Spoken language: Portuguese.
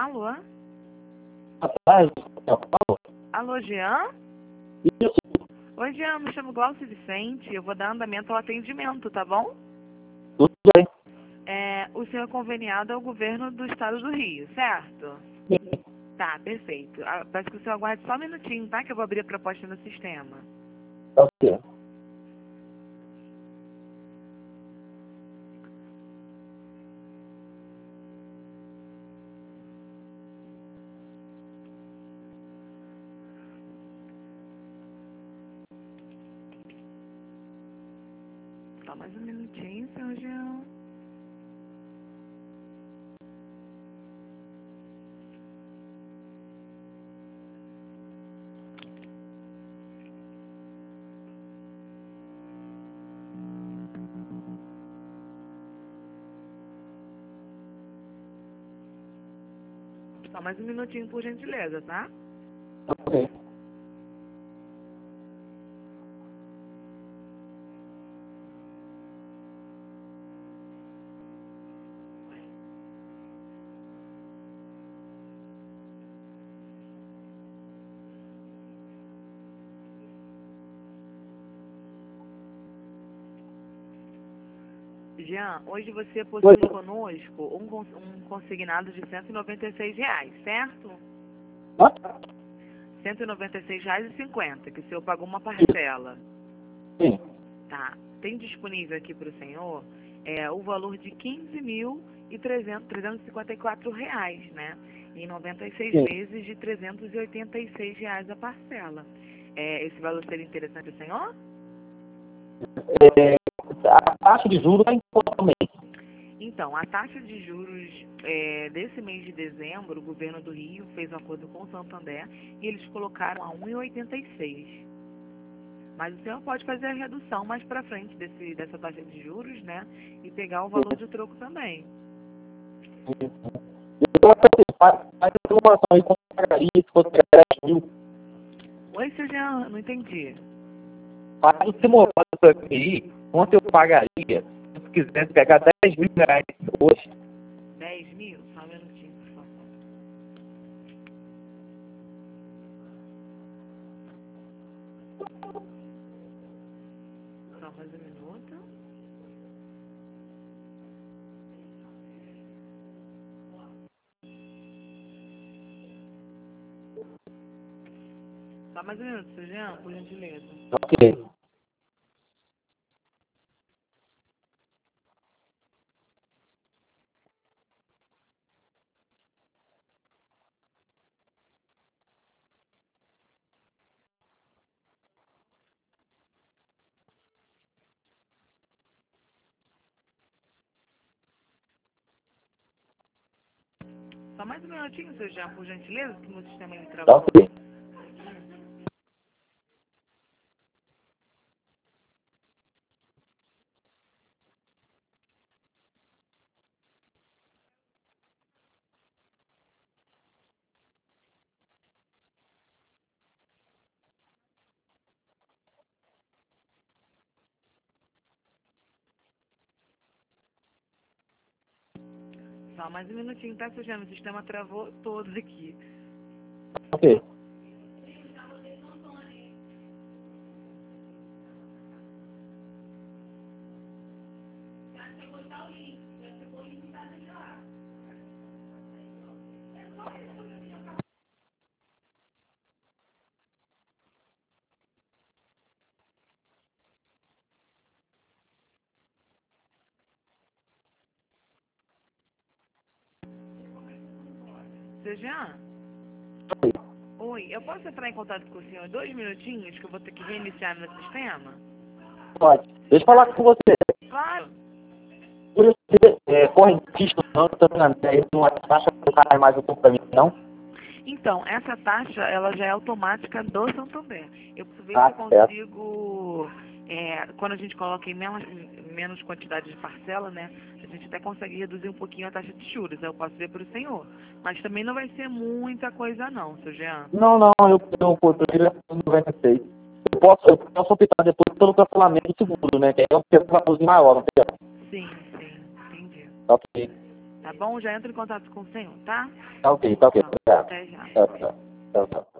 Alô? Atrás, São Paulo. Alô, Jean? Isso, Oi, Jean, me chamo Glaucio Vicente. Eu vou dar andamento ao atendimento, tá bom? tudo bem. O senhor é conveniado ao governo do estado do Rio, certo? Sim, Tá, perfeito. Peço que o senhor aguarde só um minutinho, tá? Que eu vou abrir a proposta no sistema. tá ok. Só mais um minutinho, senhor Jean. Só mais um minutinho, por gentileza, tá? Tá ok. Jean, hoje você possui conosco um consignado de R$ 196, certo? Hã? R$ 196,50, que o senhor pagou uma parcela. Sim, Tá. Tem disponível aqui para o senhor o valor de R$ 15.354, né? Em 96 sim. vezes de R$ 386 a parcela. Esse valor seria interessante ao senhor? A taxa de juros está em quanto também? Então, a taxa de juros desse mês de dezembro, o governo do Rio fez um acordo com o Santander e eles colocaram a 1,86. Mas o senhor pode fazer a redução mais para frente dessa taxa de juros, né? E pegar o valor de troco também. Então, faz a informação aí, quanto pagaria, se fosse pegar 10 mil. Oi, seu Jean, não entendi. Faz o simulado para aí, quanto eu pagaria, se eu quisesse pegar 10 mil reais hoje. 10 mil? Só um minutinho, por favor. Só mais um minuto. Só mais um minuto, seu Jean, por gentileza. Ok. Só mais um minutinho, seu Jean, por gentileza, que no sistema ele Tá travou. ok. Só mais um minutinho, tá, seu Jean? O sistema travou todos aqui. Ok. Seu Jean? Oi, eu posso entrar em contato com o senhor em 2 minutinhos, que eu vou ter que reiniciar meu sistema? Pode. Deixa eu falar com você. Claro. Por eu ser correntista, não, também na minha, uma taxa que não cai mais um pouco para mim, não? Então, essa taxa, ela já é automática do Santander. Eu preciso ver se Ah, eu certo. consigo, quando a gente coloca em menos quantidade de parcela, né, a gente até consegue reduzir um pouquinho a taxa de juros. Eu posso ver para o senhor. Mas também não vai ser muita coisa não, seu Jean. Não, eu prefiro 96. Eu posso optar depois pelo cancelamento do seguro, né? Que aí é um valorzinho maior, não tem? Sim, sim, entendi. Ok. Tá bom? Já entro em contato com o senhor, tá? Tá ok. Então, Obrigado. até já. Tchau.